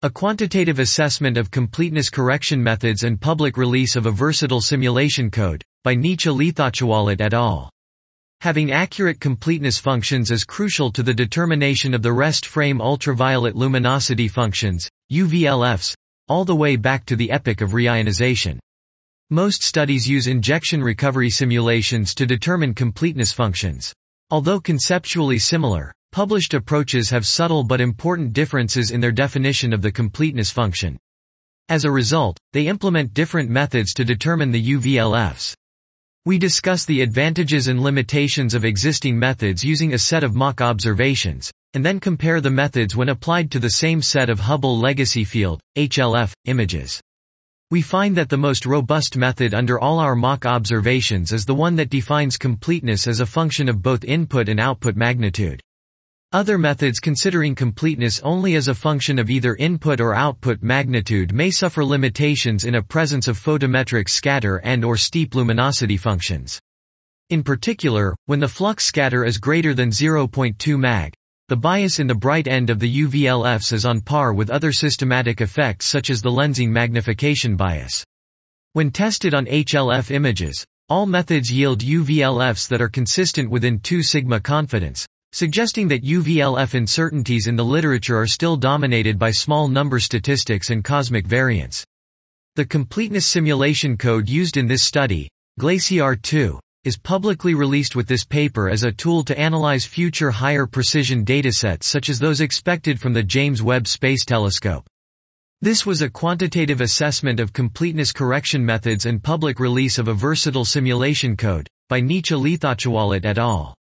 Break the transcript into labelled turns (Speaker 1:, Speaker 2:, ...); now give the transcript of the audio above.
Speaker 1: A quantitative assessment of completeness correction methods and public release of a versatile simulation code, by Nietzsche Leithachwalit et al. Having accurate completeness functions is crucial to the determination of the rest frame ultraviolet luminosity functions, UVLFs, all the way back to the epoch of reionization. Most studies use injection recovery simulations to determine completeness functions. Although conceptually similar, published approaches have subtle but important differences in their definition of the completeness function. As a result, they implement different methods to determine the UVLFs. We discuss the advantages and limitations of existing methods using a set of mock observations, and then compare the methods when applied to the same set of Hubble legacy field, HLF, images. We find that the most robust method under all our mock observations is the one that defines completeness as a function of both input and output magnitude. Other methods considering completeness only as a function of either input or output magnitude may suffer limitations in a presence of photometric scatter and/or steep luminosity functions. In particular, when the flux scatter is greater than 0.2 mag, the bias in the bright end of the UVLFs is on par with other systematic effects such as the lensing magnification bias. When tested on HLF images, all methods yield UVLFs that are consistent within 2 sigma confidence, suggesting that UVLF uncertainties in the literature are still dominated by small number statistics and cosmic variance. The completeness simulation code used in this study, Glacier 2, is publicly released with this paper as a tool to analyze future higher precision datasets such as those expected from the James Webb Space Telescope. This was a quantitative assessment of completeness correction methods and public release of a versatile simulation code, by Nietzsche Leithachwalit et al.